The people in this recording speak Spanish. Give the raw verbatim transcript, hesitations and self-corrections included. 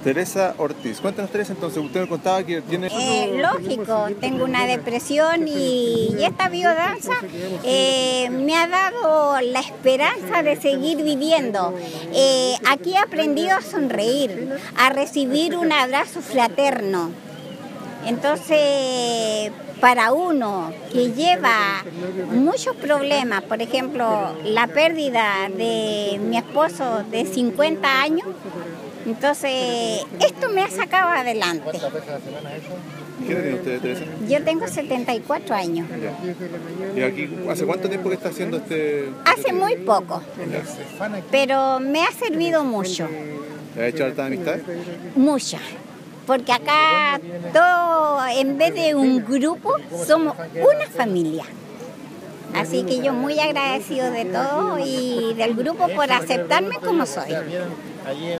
Teresa Ortiz. Cuéntanos, Teresa, entonces, usted me contaba que tiene... Eh, lógico, tengo una depresión y, y esta biodanza eh, me ha dado la esperanza de seguir viviendo. Eh, aquí he aprendido a sonreír, a recibir un abrazo fraterno. Entonces, para uno que lleva muchos problemas, por ejemplo, la pérdida de mi esposo de cincuenta años, entonces esto me ha sacado adelante. ¿Qué edad tiene usted, Teresa? Yo tengo setenta y cuatro años. Ya. ¿Y aquí hace cuánto tiempo que está haciendo este...? Hace muy poco, Ya. pero me ha servido mucho. ¿Le ha hecho harta amistad? Mucha. Porque acá todo, en vez de un grupo, somos una familia. Así que yo muy agradecido de todo y del grupo por aceptarme como soy.